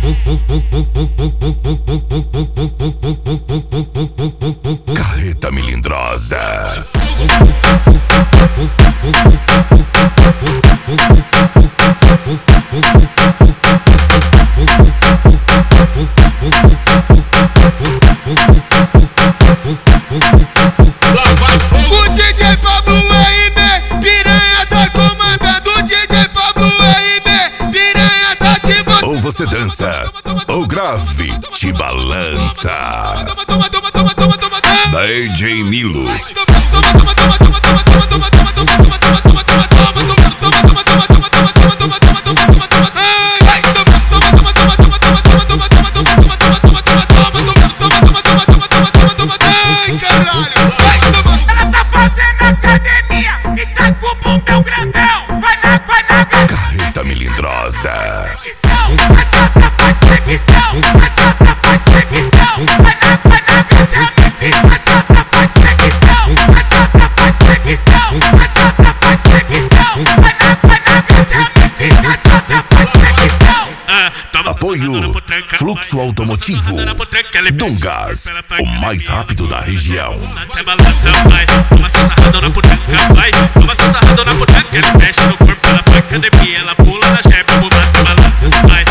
Carreta Melindrosa. Lá vai fogo. O DJ Pablo RB, piranha tá comandando. O DJ Pablo RB, piranha tá te botando. Ou você dança, ou grave te balança. DJ Milo. Ela tá fazendo academia e tá com o bumbum grandão. Vai na Carreta Melindrosa. essa tá faz flexão, essa tá faz flexão. Vai na agachamento, essa tá faz flexão, essa tá faz flexão, essa tá faz flexão. Vai na agachamento, essa tá faz flexão. Apoio Fluxo Automotivo Dungas, o mais rápido da região. Toma essa sarrada na putanca, vai. Toma essa sarrada na putanca. Ele mexe no corpo, ela vai academia, ela pula na jeba, bota balança, vai.